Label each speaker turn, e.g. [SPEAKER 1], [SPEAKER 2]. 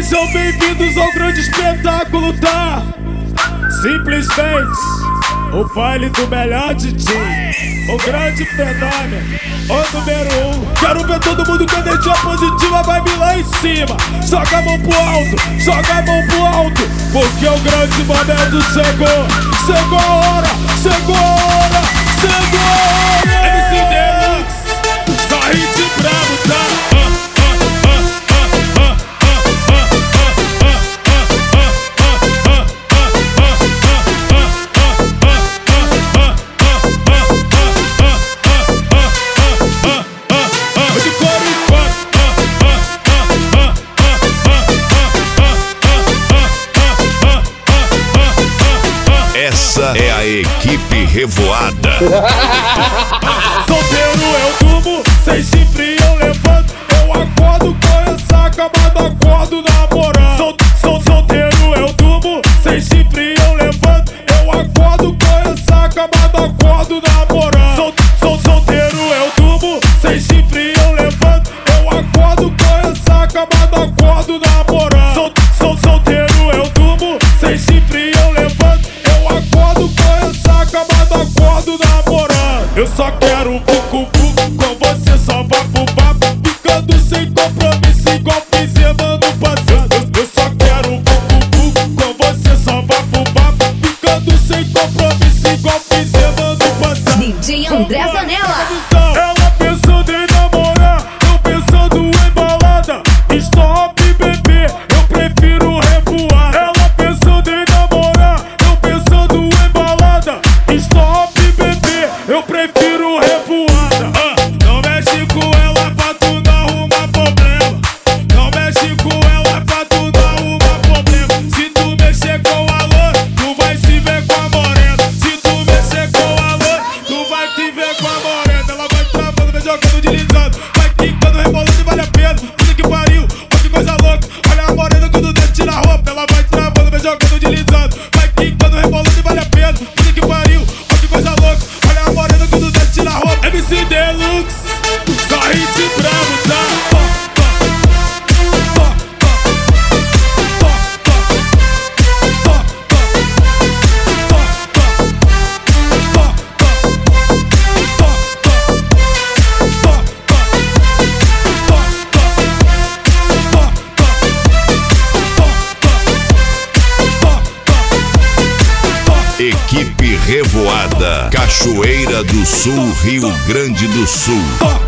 [SPEAKER 1] Sejam bem-vindos ao grande espetáculo, tá? Simplesmente o baile do melhor DJ, o grande fenômeno, o número 1. Quero ver todo mundo com energia positiva, vibe lá em cima. Joga a mão pro alto, joga a mão pro alto, porque o grande momento chegou. Chegou a hora, chegou a hora, chegou a hora. MC Deluxe, só hit bravo, tá?
[SPEAKER 2] Essa é a equipe revoada.
[SPEAKER 1] Solteiro eu durmo, sem chifre eu levanto. Eu acordo com essa camada, acordo namorando. Solteiro eu durmo, sem chifre eu levanto. Eu acordo com essa camada, acordo namorando. Solteiro eu durmo, sem chifre eu levanto. Eu acordo com essa camada, acordo namorando. Solteiro eu durmo, sem chifre eu levanto. Acordo com essa camada, acordo namorando. Eu só quero um vucu-vucu com você, só vapo-vapo, ficando sem compromisso igual fizemos no passado. Eu só quero um vucu-vucu com você, só vapo-vapo, ficando sem compromisso igual fizemos no passado.
[SPEAKER 3] DJ André Zanella.
[SPEAKER 1] Ela pensando em namorar, eu pensando em balada. Stop, bebê, eu prefiro revoar. Ela pensando em namorar, eu pensando em balada. Stop, bebê, eu prefiro revoada. Não mexe com ela pra tu não arrumar problema. Não mexe com ela pra tu não arrumar problema. Se tu mexer com a loura, tu vai se ver com a morena. Se tu mexer com a loura, tu vai te ver com a morena. Ela vai travando, vai jogando, deslizando, vai quicando, rebolando e vale a pena. Puta que pariu, olha que coisa louca. Olha a morena quando o dedo tira a roupa. Ela vai travando, vai jogando, deslizando, vai quicando, rebolando e vale a pena. Puta que pariu, olha que coisa louca. Olha a morena quando o dedo tira a roupa. MC Deluxe, só hit bravo, tá?
[SPEAKER 2] Equipe revoada, Cachoeira do Sul, Rio Grande do Sul.